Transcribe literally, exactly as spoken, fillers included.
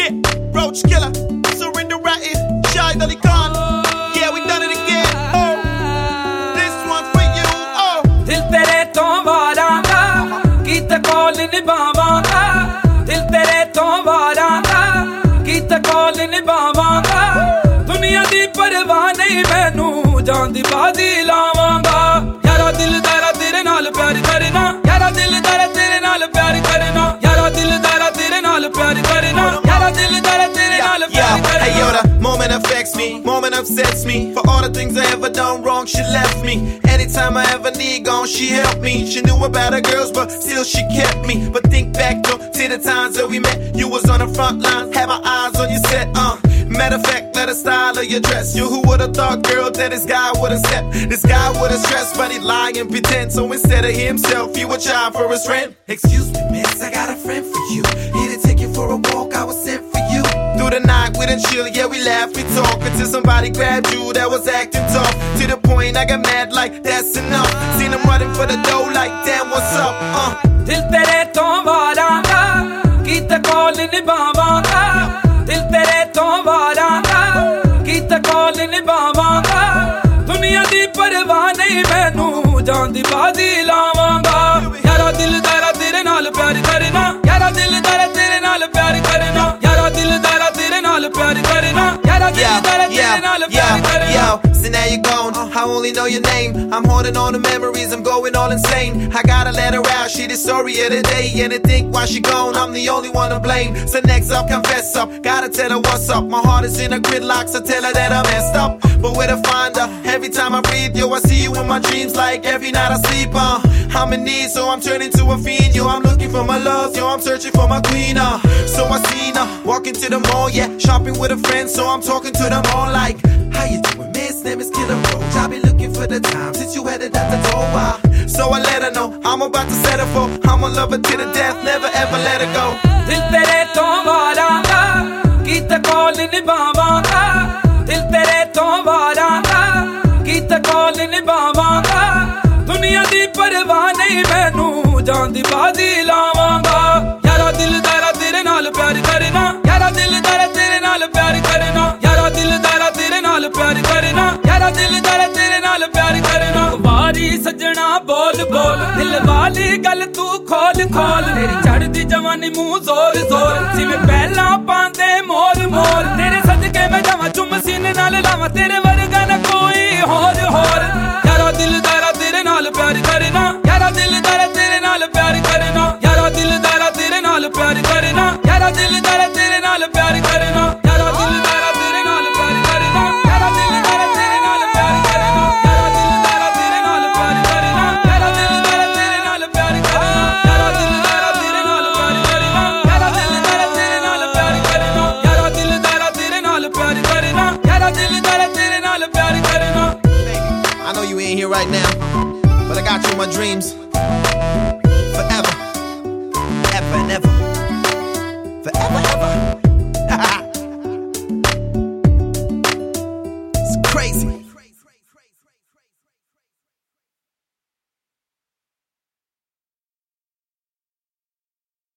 Yeah, Roach Killer, Surrender Ratty, Shahid Ali Khan. Yeah, we done it again. Oh, this one for you. Oh, Dil tere to varanga, kita call nibhavanga. Dil tere to varanga, kita call nibhavanga. Duniya di parwah nahi mainu, jaan di baazi lawanga. Yara dil dara tere naal pyar karna, yara dil dara tere naal pyar karna, yara dil dara tere naal pyar karna, yara dil dara tere naal pyar karna. hey yo, the moment affects me, moment upsets me. For all the things I ever done wrong, she left me. Anytime I ever need gone, she helped me. She knew about her girls, but still she kept me. But think back to, to the times that we met. You was on the front line, had my eyes on your set, uh matter of fact, let the style of your dress. You who would've thought, girl, that this guy would've stepped. This guy would've stressed, but he'd lie and pretend. So instead of himself, he would try for his friend. Excuse me, miss, I got a friend for you. Here to take you for a walk, I was sent for you. Through the night, we done chill, yeah, we laugh, we talk. Until somebody grabbed you that was acting tough. To the point I got mad like, that's enough. Seen him running for the dough like, damn, what's up, uh Dil tere to varanga, kita call nibhavanga. Dil tere to varanga, kita call nibhavanga. Duniya di parwah nahi mainu, jaan di baazi lawanga. Yara dil dara tere naal pyar karna, yara dil dara tere naal pyar karna, yara dil dara tere naal pyar karna, yara dil dara tere naal pyar karna. Yo, so now you're gone, I only know your name. I'm holding on to memories, I'm going all insane. I gotta let her out, she the story of the day. And to think why she gone, I'm the only one to blame. So next up, confess up, gotta tell her what's up. My heart is in a gridlock, so tell her that I messed up. But where to find her? Every time I breathe, yo, I see you in my dreams. Like every night I sleep, uh I'm in need, so I'm turning to a fiend. Yo, I'm looking for my love, yo, I'm searching for my queen, uh So I seen her, walking to the mall, yeah, shopping with a friend. So I'm talking to them all like, how you doing, miss? Name is Killer Roach. I've been looking for the time since you headed out the door, uh. So I let her know, I'm about to set her for. I'ma love her to the death, never ever let her go. Dil tere to varanga, kita call nibhavanga. Dil tere to varanga, kita call nibhavanga. Duniya di parwah nahi mainu, jaan di baazi lawanga. Yara dil dara tere naal pyar karna, yara dil dara tere naal pyar karna, yara dil dara tere naal pyar karna, yara dil dara tere naal pyar karna. Wari sajna bol bol, dil wali gal tu khol khol. Teri chaddi jawani muh zor zor, jive pehla paande mor mor. Tere sadke mein jawa chum seene naal lawa, tere varga na koi hor hor. Yara dil dara tere naal pyar karna, yara dil dara tere naal pyar karna, yara dil dara tere naal pyar karna, yara dil dara tere naal pyar karna, yara dil dara tere naal pyar karna, yara dil dara tere naal pyar karna, yara dil dara tere naal pyar karna, yara dil dara tere naal pyar karna, yara dil dara tere naal pyar karna, yara dil dara tere naal pyar karna, yara dil dara tere naal pyar karna, yara dil dara tere naal pyar karna. I know you ain't here right now, but I got you in my dreams. Forever, ever and ever. Forever, ever. It's crazy.